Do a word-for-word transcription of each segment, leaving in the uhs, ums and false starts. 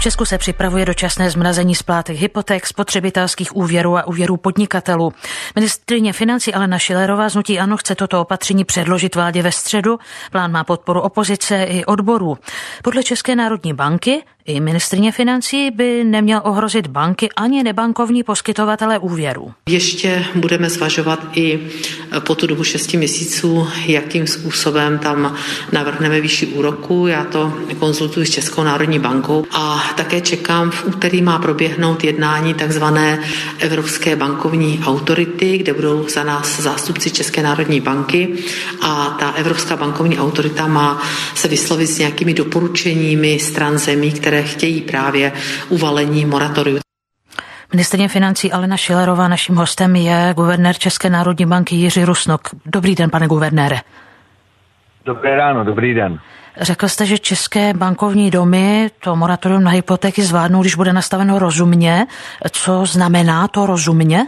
Česku se připravuje dočasné zmrazení splátek hypoték, spotřebitelských úvěrů a úvěrů podnikatelů. Ministryně financí Alena Schillerová z hnutí ANO chce toto opatření předložit vládě ve středu. Plán má podporu opozice i odborů. Podle České národní banky i ministryně financí by neměl ohrozit banky ani nebankovní poskytovatele úvěrů. Ještě budeme zvažovat i po tu dobu šesti měsíců, jakým způsobem tam navrhneme výši úroku. Já to konzultuji s Českou národní bankou a také čekám, v úterý má proběhnout jednání takzvané Evropské bankovní autority, kde budou za nás zástupci České národní banky a ta Evropská bankovní autorita má se vyslovit s nějakými doporučeními stran zemí, které chtějí právě uvalení moratoriu. Ministryně financí Alena Schillerová, naším hostem je guvernér České národní banky Jiří Rusnok. Dobrý den, pane guvernére. Dobré ráno, dobrý den. Řekl jste, že české bankovní domy to moratorium na hypotéky zvládnou, když bude nastaveno rozumně. Co znamená to rozumně?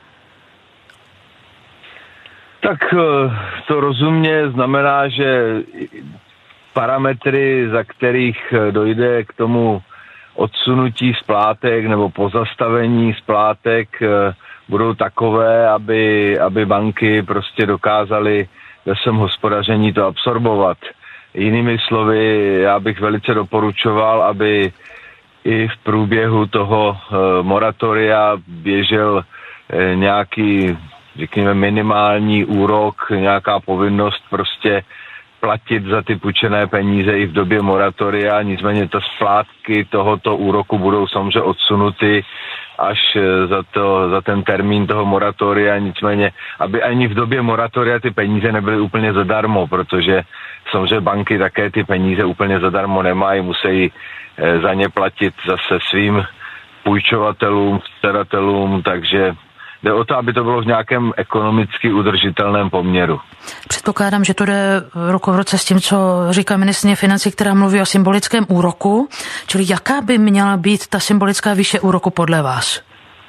Tak to rozumně znamená, že parametry, za kterých dojde k tomu odsunutí splátek nebo pozastavení splátek, budou takové, aby, aby banky prostě dokázaly ve svém hospodaření to absorbovat. Jinými slovy, já bych velice doporučoval, aby i v průběhu toho moratoria běžel nějaký, řekněme, minimální úrok, nějaká povinnost prostě platit za ty půjčené peníze i v době moratoria, nicméně ta splátky tohoto úroku budou samozřejmě odsunuty až za, to, za ten termín toho moratoria, nicméně, aby ani v době moratoria ty peníze nebyly úplně zadarmo, protože samozřejmě banky také ty peníze úplně zadarmo nemají, musí za ně platit zase svým půjčovatelům, vkladatelům, takže jde o to, aby to bylo v nějakém ekonomicky udržitelném poměru. Předpokládám, že to jde ruku v ruce s tím, co říká ministryně financí, která mluví o symbolickém úroku. Čili jaká by měla být ta symbolická výše úroku podle vás?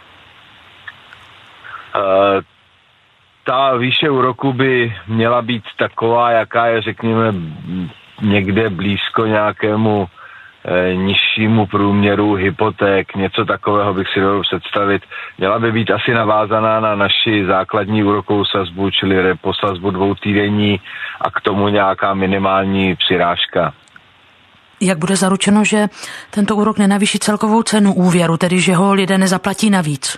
Uh, ta výše úroku by měla být taková, jaká je, řekněme, někde blízko nějakému nižšímu průměru hypoték, něco takového bych si dovolil představit. Měla by být asi navázaná na naši základní úrokovou sazbu, čili repo sazbu dvoutýdenní a k tomu nějaká minimální přirážka. Jak bude zaručeno, že tento úrok nenavýší celkovou cenu úvěru, tedy že ho lidé nezaplatí navíc?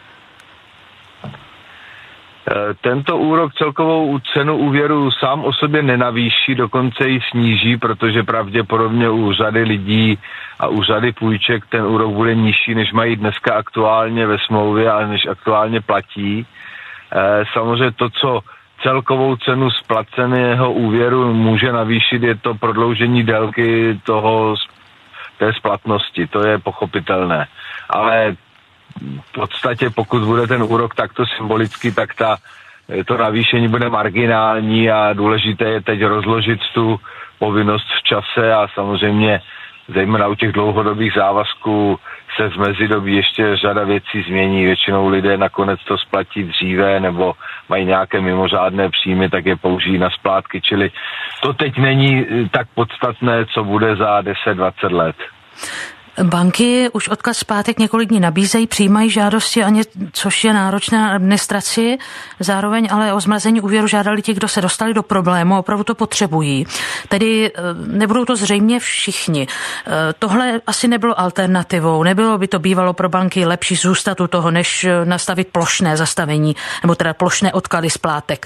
Tento úrok celkovou cenu úvěru sám o sobě nenavýší, dokonce ji sníží, protože pravděpodobně u řady lidí a u řady půjček ten úrok bude nižší, než mají dneska aktuálně ve smlouvě a než aktuálně platí. Samozřejmě to, co celkovou cenu splaceného úvěru může navýšit, je to prodloužení délky toho, té splatnosti, to je pochopitelné. Ale v podstatě, pokud bude ten úrok takto symbolický, tak ta, to navýšení bude marginální a důležité je teď rozložit tu povinnost v čase a samozřejmě zejména u těch dlouhodobých závazků se v mezidobí ještě řada věcí změní. Většinou lidé nakonec to splatí dříve nebo mají nějaké mimořádné příjmy, tak je použijí na splátky. Čili to teď není tak podstatné, co bude za deset dvacet let. Banky už odklad splátek několik dní nabízejí, přijímají žádosti, ani, což je náročné na administraci, zároveň ale o zmrazení úvěru žádali ti, kdo se dostali do problému, opravdu to potřebují. Tedy nebudou to zřejmě všichni. Tohle asi nebylo alternativou, nebylo by to bývalo pro banky lepší zůstat u toho, než nastavit plošné zastavení, nebo teda plošné odklady splátek?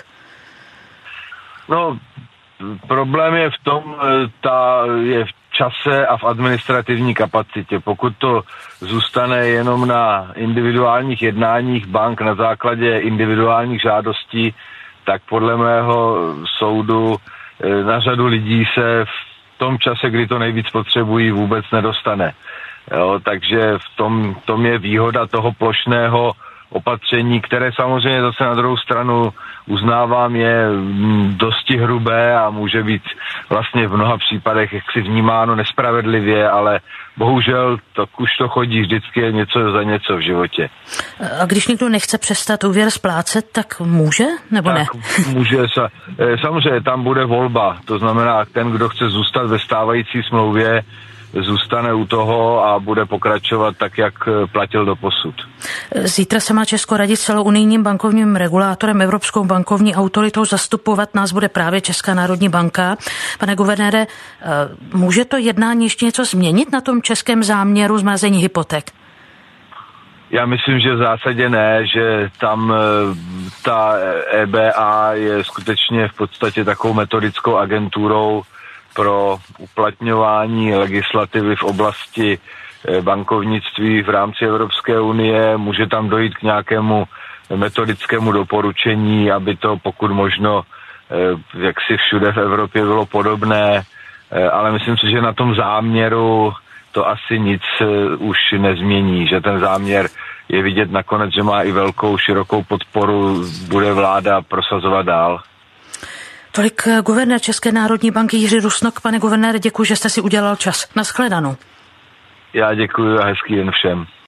No, problém je v tom, ta je v čase a v administrativní kapacitě. Pokud to zůstane jenom na individuálních jednáních bank na základě individuálních žádostí, tak podle mého soudu na řadu lidí se v tom čase, kdy to nejvíc potřebují, vůbec nedostane. Jo, takže v tom, tom je výhoda toho plošného opatření, které samozřejmě zase na druhou stranu uznávám je dosti hrubé a může být vlastně v mnoha případech jaksi vnímáno nespravedlivě, ale bohužel tak už to chodí, vždycky je něco za něco v životě. A když někdo nechce přestat úvěr splácet, tak může nebo tak ne? Může, samozřejmě tam bude volba, to znamená ten, kdo chce zůstat ve stávající smlouvě, zůstane u toho a bude pokračovat tak, jak platil doposud. Zítra se má Česko radit s celounijním bankovním regulátorem, Evropskou bankovní autoritou. Zastupovat nás bude právě Česká národní banka. Pane guvernére, může to jednání ještě něco změnit na tom českém záměru zmrazení hypoték? Já myslím, že v zásadě ne, že tam ta E B A je skutečně v podstatě takovou metodickou agenturou pro uplatňování legislativy v oblasti bankovnictví v rámci Evropské unie. Může tam dojít k nějakému metodickému doporučení, aby to pokud možno jaksi všude v Evropě bylo podobné, ale myslím si, že na tom záměru to asi nic už nezmění, že ten záměr je vidět nakonec, že má i velkou, širokou podporu, bude vláda prosazovat dál. Tolik guvernér České národní banky Jiří Rusnok. Pane guvernére, děkuji, že jste si udělal čas. Nashledanou. Já děkuji a hezký den všem.